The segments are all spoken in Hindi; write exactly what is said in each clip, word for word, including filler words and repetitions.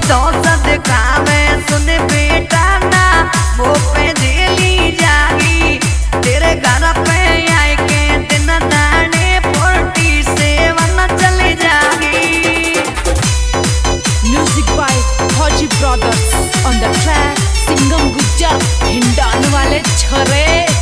दोस्त दिखावे सुन बेटा ना वो पे जेली जागी तेरे घर पे आए के दिन दाने फोर्टी सेवन चली जागी। Music by Fauji brothers on the track Singam Gujjar Hindan वाले छोरे।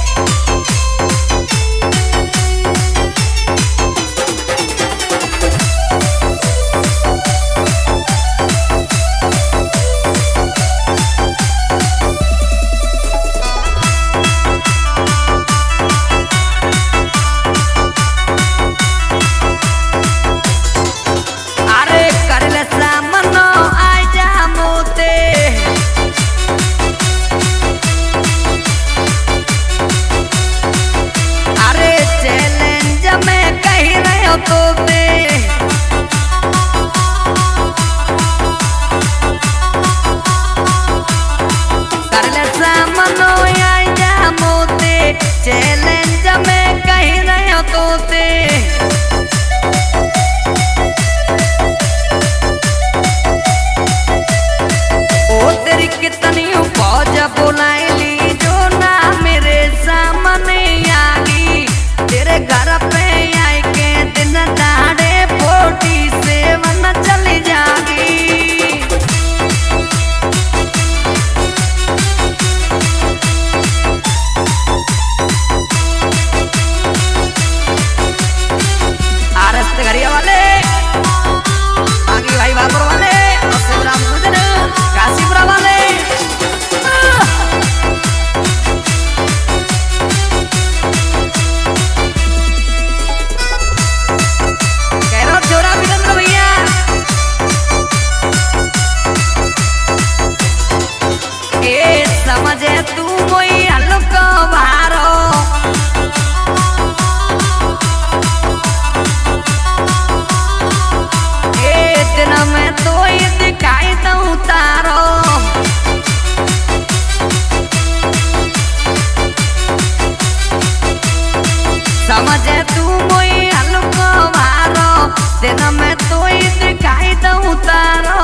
तो कर ले सामनो आई जा मोते चैलेंज में कहीं रहे हो तोते ओ तेरी कितनी फौज बुलाई ली जो ना मेरे सामने आगी तेरे घर पे आई के दिन दाड़े फोर्टी सेवन चली जागी। आरएस घरिया वाले आगे भाई बाबर वाले शिवराम गुजर काशीपुरा वाले समझे तू मोई हल्को भारो ए दिन में तो ही दिखाई दूं तारो समझे तू मोई हल्को भारो दिन में तो ही दिखाई दूं तारो।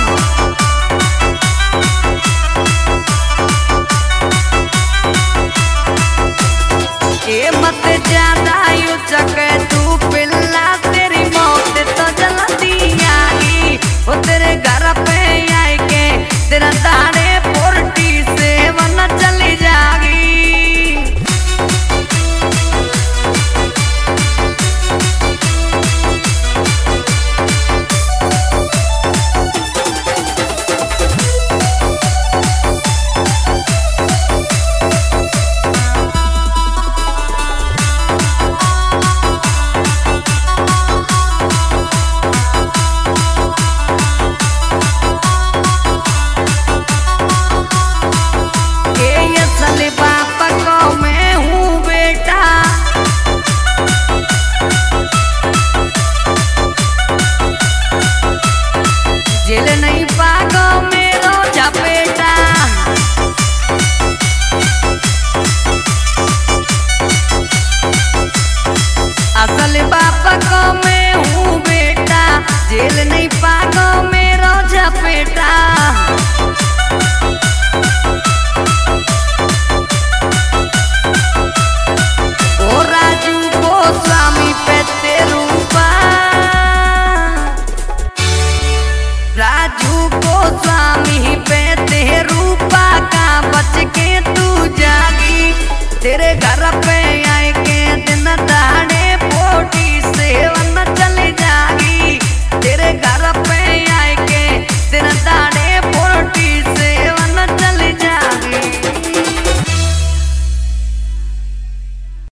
ए मत ज्यादा यू चके तू पिल्ला तेरी मौत तो जल्दी आगी वो तेरे घर पे आए के तेरा दाड़े फोर्टी सेवन चली जागी। बाप को मैं हूँ बेटा जेल नहीं पागो मेरो झपेटा असल बाप को मैं हूँ बेटा जेल नहीं पागो मेरो झपेटा। स्वामी पे तेरूपा राजू को स्वामी पे तेरूपा का